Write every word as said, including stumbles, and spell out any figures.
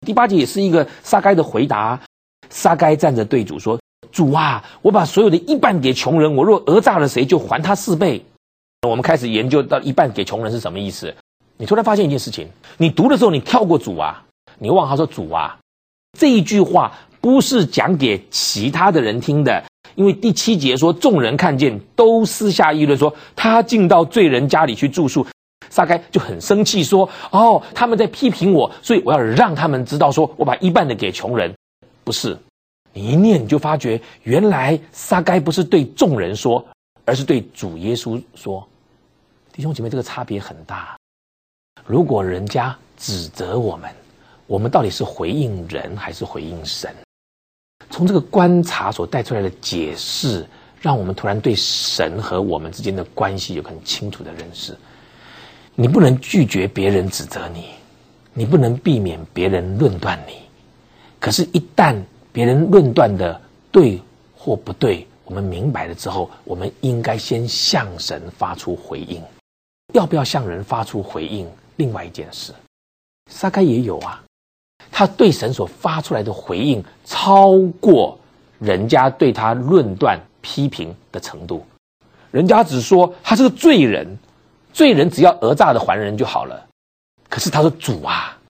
第八节也是一个撒该的回答。撒该站着对主说：“主啊，我把所有的一半给穷人，我若讹诈了谁，就还他四倍。”我们开始研究到一半给穷人是什么意思。你突然发现一件事情，你读的时候你跳过主啊，你忘他说主啊，这一句话不是讲给其他的人听的，因为第七节说众人看见都私下议论说他进到罪人家里去住宿。撒该就很生气说：“哦，他们在批评我，所以我要让他们知道说我把一半的给穷人。”不是，你一念你就发觉，原来撒该不是对众人说，而是对主耶稣说。弟兄姐妹，这个差别很大。如果人家指责我们，我们到底是回应人还是回应神？从这个观察所带出来的解释，让我们突然对神和我们之间的关系有很清楚的认识。你不能拒绝别人指责你，你不能避免别人论断你。可是一旦别人论断的对或不对，我们明白了之后，我们应该先向神发出回应。要不要向人发出回应，另外一件事。撒该也有啊，他对神所发出来的回应超过人家对他论断批评的程度。人家只说他是个罪人，罪人只要讹诈的还人就好了。可是他说：“主啊，